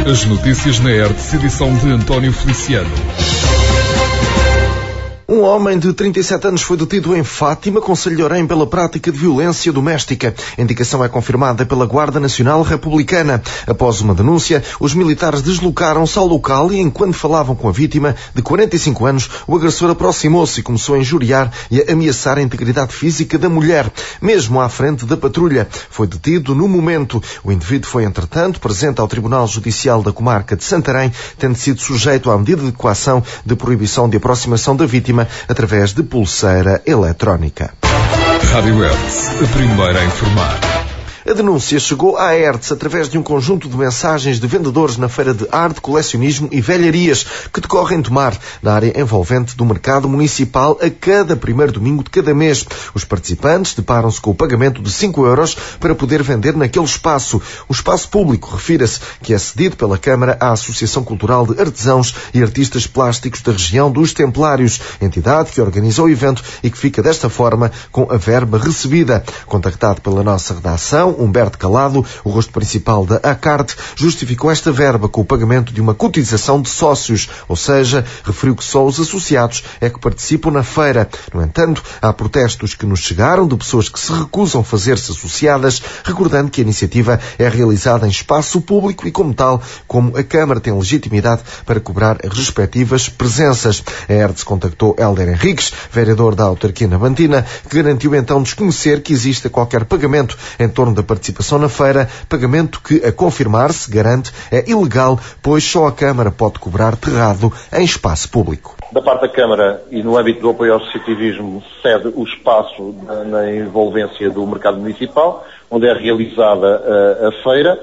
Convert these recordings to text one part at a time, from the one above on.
As notícias na Hertz, edição de António Feliciano. Um homem de 37 anos foi detido em Fátima, concelho de Orém, pela prática de violência doméstica. A indicação é confirmada pela Guarda Nacional Republicana. Após uma denúncia, os militares deslocaram-se ao local e, enquanto falavam com a vítima, de 45 anos, o agressor aproximou-se e começou a injuriar e a ameaçar a integridade física da mulher. Mesmo à frente da patrulha, foi detido no momento. O indivíduo foi, entretanto, presente ao Tribunal Judicial da Comarca de Santarém, tendo sido sujeito à medida de coação de proibição de aproximação da vítima através de pulseira eletrónica. Rádio Hertz, a primeira a informar. A denúncia chegou à Hertz através de um conjunto de mensagens de vendedores na feira de arte, colecionismo e velharias que decorre em Tomar, na área envolvente do mercado municipal, a cada primeiro domingo de cada mês. Os participantes deparam-se com o pagamento de 5 euros para poder vender naquele espaço. O espaço público, refira-se, que é cedido pela Câmara à Associação Cultural de Artesãos e Artistas Plásticos da região dos Templários, entidade que organiza o evento e que fica desta forma com a verba recebida. Contactado pela nossa redação, Humberto Calado, o rosto principal da ACART, justificou esta verba com o pagamento de uma cotização de sócios, ou seja, referiu que só os associados é que participam na feira. No entanto, há protestos que nos chegaram de pessoas que se recusam a fazer-se associadas, recordando que a iniciativa é realizada em espaço público e, como tal, como a Câmara tem legitimidade para cobrar as respectivas presenças. A Hertz contactou Hélder Henriques, vereador da autarquia nabantina, que garantiu então desconhecer que exista qualquer pagamento em torno da participação na feira, pagamento que, a confirmar-se, garante, é ilegal, pois só a Câmara pode cobrar terrado em espaço público. Da parte da Câmara e no âmbito do apoio ao associativismo, cede o espaço na envolvência do mercado municipal, onde é realizada a feira,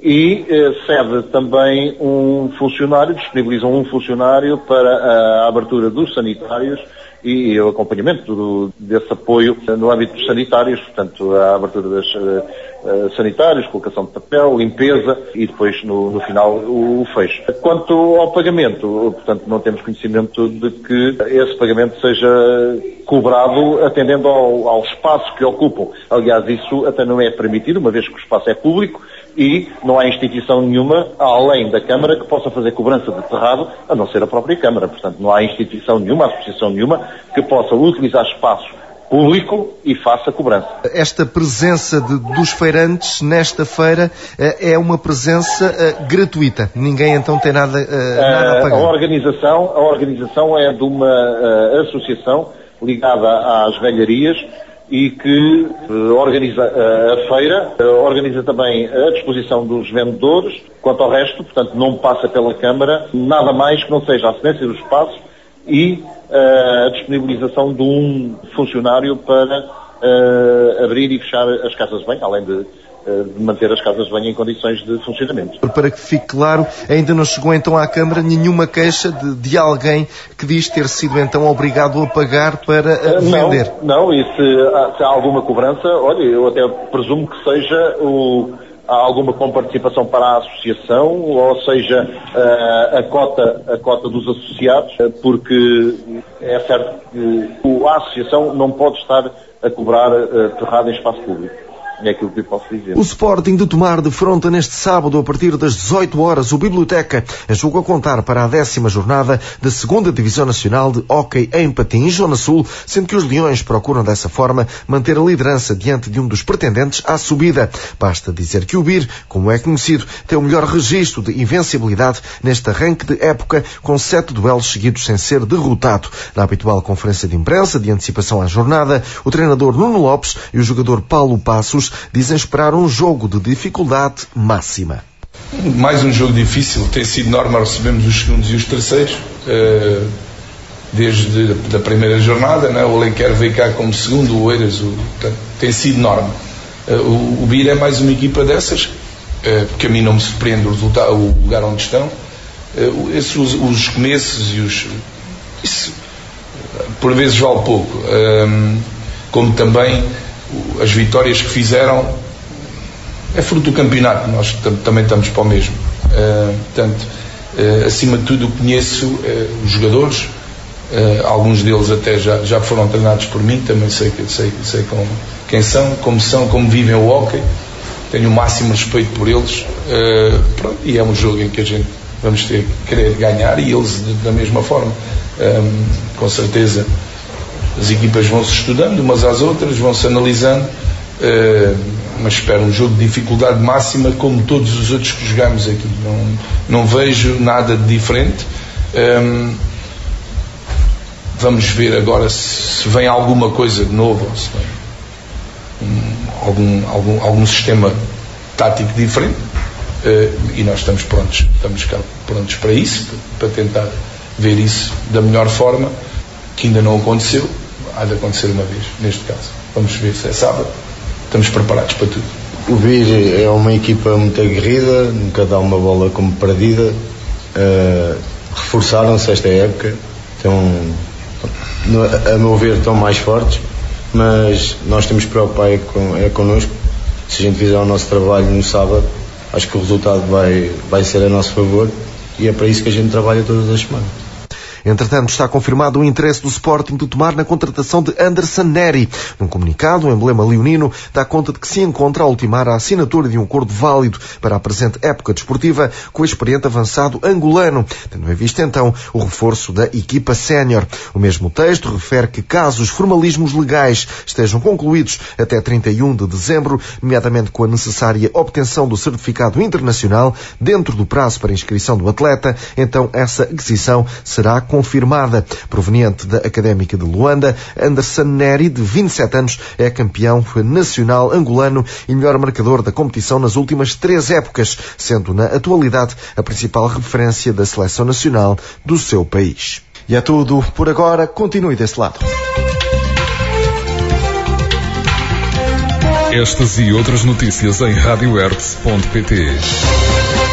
e cede também um funcionário, disponibilizam um funcionário para a abertura dos sanitários e o acompanhamento desse apoio no âmbito dos sanitários, portanto, a abertura dos sanitários, colocação de papel, limpeza e depois, no final, o fecho. Quanto ao pagamento, portanto, não temos conhecimento de que esse pagamento seja cobrado atendendo ao espaço que ocupam. Aliás, isso até não é permitido, uma vez que o espaço é público, e não há instituição nenhuma, além da Câmara, que possa fazer cobrança de terrado, a não ser a própria Câmara. Portanto, não há instituição nenhuma, associação nenhuma, que possa utilizar espaço público e faça cobrança. Esta presença dos feirantes nesta feira é uma presença gratuita. Ninguém então tem nada a pagar. A organização é de uma associação ligada às velharias e que organiza a feira, organiza também a disposição dos vendedores. Quanto ao resto, portanto, não passa pela Câmara nada mais que não seja a cedência do espaço e a disponibilização de um funcionário para abrir e fechar as casas de banho, além de manter as casas de banho em condições de funcionamento. Para que fique claro, ainda não chegou então à Câmara nenhuma queixa de alguém que diz ter sido então obrigado a pagar para vender? Não, e se há alguma cobrança, olha, eu até presumo que seja há alguma comparticipação para a associação, ou seja, a cota dos associados, porque é certo que a associação não pode estar a cobrar terrado em espaço público. É aquilo que eu posso dizer. O Sporting de Tomar defronta neste sábado, a partir das 18 horas, o Biblioteca, em jogo a contar para a 10ª jornada da 2ª Divisão Nacional de Hóquei em Patins, Zona Sul, sendo que os Leões procuram dessa forma manter a liderança diante de um dos pretendentes à subida. Basta dizer que o BIR, como é conhecido, tem o melhor registro de invencibilidade neste arranque de época, com 7 duelos seguidos sem ser derrotado. Na habitual conferência de imprensa de antecipação à jornada, o treinador Nuno Lopes e o jogador Paulo Passos dizem esperar um jogo de dificuldade máxima. Mais um jogo difícil. Tem sido normal, recebemos os segundos e os terceiros desde a primeira jornada, né? O Alenquer veio cá como segundo, o Oeiras, tem sido norma. O BIR é mais uma equipa dessas, porque a mim não me surpreende o resultado, o lugar onde estão. Os começos e isso por vezes vale pouco, como também as vitórias que fizeram é fruto do campeonato, nós também estamos para o mesmo. Portanto, acima de tudo conheço os jogadores, alguns deles até já foram treinados por mim, também sei quem são, como vivem o hóquei, tenho o máximo respeito por eles, pronto, e é um jogo em que a gente vamos ter que querer ganhar, e eles da mesma forma. Com certeza as equipas vão-se estudando umas às outras, vão-se analisando, mas espero um jogo de dificuldade máxima como todos os outros que jogamos aqui. Não vejo nada de diferente. Vamos ver agora se vem alguma coisa de novo, ou se vem algum sistema tático diferente, e nós estamos cá prontos para isso, para tentar ver isso da melhor forma, que ainda não aconteceu. Há de acontecer uma vez, neste caso. Vamos ver se é sábado. Estamos preparados para tudo. O VIR é uma equipa muito aguerrida, nunca dá uma bola como perdida. Reforçaram-se esta época, a meu ver, estão mais fortes, mas nós temos que preocupar connosco. Se a gente fizer o nosso trabalho no sábado, acho que o resultado vai ser a nosso favor, e é para isso que a gente trabalha todas as semanas. Entretanto, está confirmado o interesse do Sporting de tomar na contratação de Anderson Neri. Num comunicado, o emblema leonino dá conta de que se encontra a ultimar a assinatura de um acordo válido para a presente época desportiva com o experiente avançado angolano, tendo em vista então o reforço da equipa sénior. O mesmo texto refere que caso os formalismos legais estejam concluídos até 31 de dezembro, nomeadamente com a necessária obtenção do certificado internacional dentro do prazo para inscrição do atleta, então essa aquisição será confirmada. Proveniente da Académica de Luanda, Anderson Neri, de 27 anos, é campeão nacional angolano e melhor marcador da competição nas últimas 3 épocas, sendo na atualidade a principal referência da seleção nacional do seu país. E é tudo por agora. Continue desse lado. Estas e outras notícias em radiohertz.pt.